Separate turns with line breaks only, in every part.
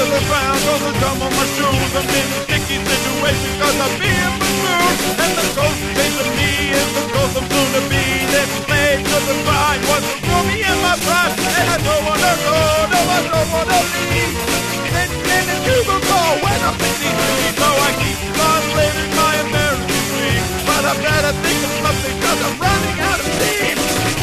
to the ground, cause the drum on my shoes. I'm in a sticky situation cause I'm being pursued. And the ghost chasing me is the ghost I'm soon to be. That slave to the bride was to throw me in my pride. And I don't wanna go, no I don't wanna leave. Sitting in a cubicle when I'm 53. So I keep on living my American dream. But I better think of something cause I'm running out of steam.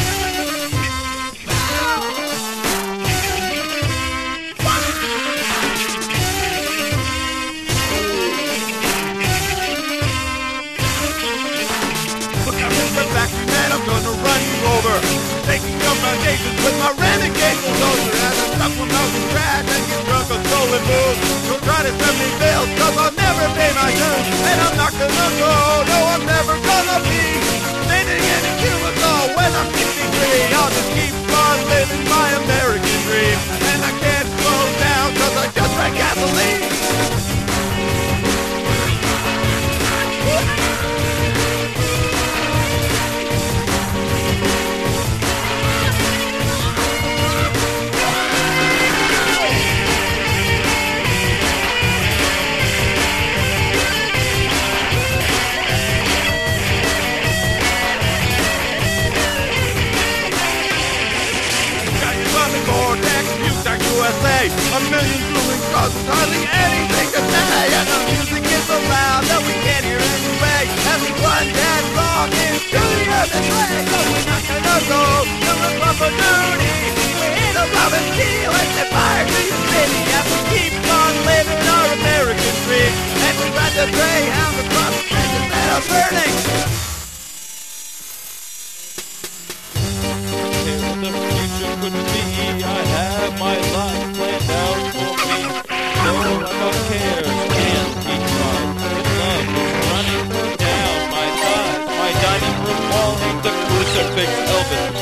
And I'm gonna run you over, taking your foundations with my renegade bulldozer. And I'm stuck with mountain trash and get drunk on stolen booze. Don't try to send me bills, cause I'll never pay my dues. And I'm not gonna go, no I'm never gonna be sitting in a cubicle when I'm 63. I'll just keep on living my American dream. And I can't slow down cause I just drank gasoline. USA, a million drooling causes hardly anything to say. And the music is so loud that we can't hear anyway. Everyone dead wrong is truly a betray. So we're not gonna go to the club for duty. We hit a love and steel and set fire to your city. And we keep on living our American dream. And we ride the Greyhound across the bridges that are burning.
The future couldn't be. I have my life planned out for me. No, I don't care. Can't keep on. The love is running down my thighs. My dining room wall ain't the crucifix Elvis.